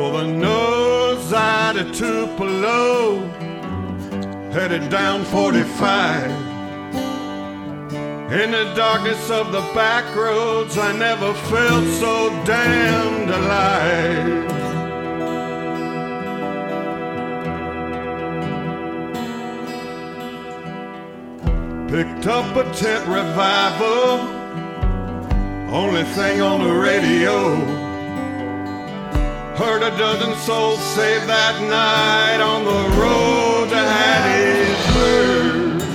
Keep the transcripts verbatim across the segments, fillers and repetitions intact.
For the nose out of Tupelo, headed down forty-five. In the darkness of the back roads, I never felt so damned alive. Picked up a tent revival, only thing on the radio. Heard a dozen souls saved that night on the road to Hattiesburg.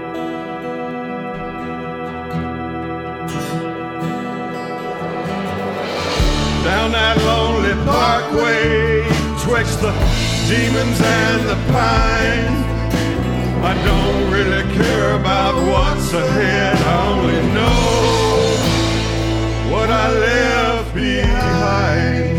Down that lonely parkway, twixt the demons and the pines, I don't really care about what's ahead. I only know what I left behind.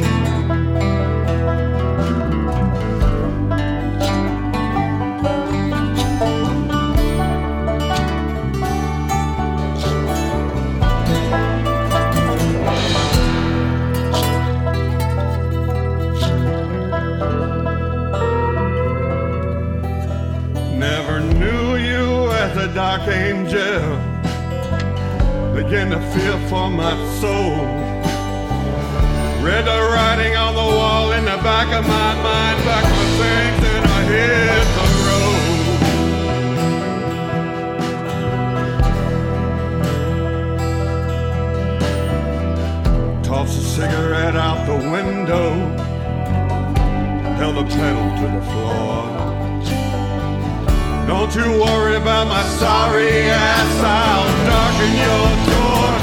Never knew you as a dark angel, began to fear for my soul. Read the writing on the wall in the back of my mind, packed my things and I hit the road. Tossed a cigarette out the window, held the pedal to the floor. Don't you worry about my sorry ass, I'll darken your door.